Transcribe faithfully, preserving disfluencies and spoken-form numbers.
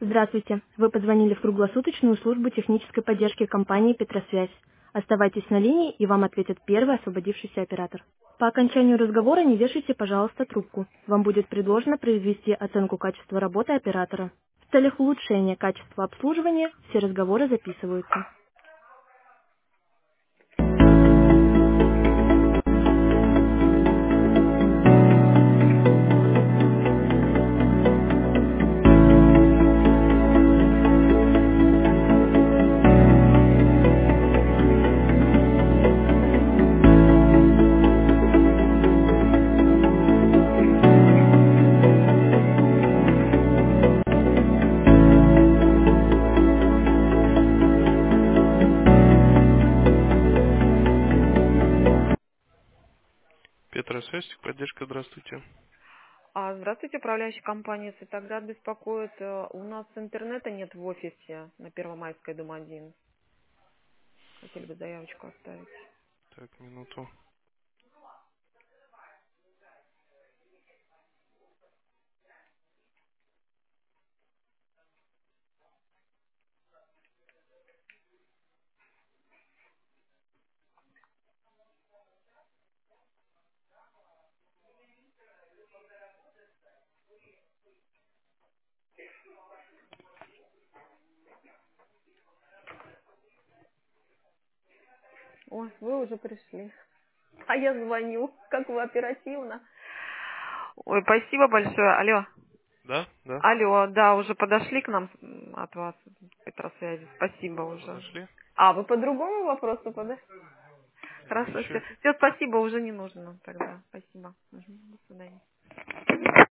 Здравствуйте. Вы позвонили в круглосуточную службу технической поддержки компании «Петросвязь». Оставайтесь на линии, и вам ответит первый освободившийся оператор. По окончанию разговора не вешайте, пожалуйста, трубку. Вам будет предложено произвести оценку качества работы оператора. В целях улучшения качества обслуживания все разговоры записываются. Петросвязь, поддержка, здравствуйте. А, здравствуйте, управляющая компания «Цветоград» беспокоит. Э, У нас интернета нет в офисе на Первомайской, дом один. Хотели бы заявочку оставить. Так, минуту. Ой, вы уже пришли. А я звоню. Как вы оперативно. Ой, спасибо большое. Алло. Да, да, Алло, да, уже подошли к нам м, от вас, Петросвязи. Спасибо уже. подошли. А, вы по другому вопросу подошли? Хорошо, все. Еще. Все, спасибо, уже не нужно тогда. Спасибо. Мгм, до свидания.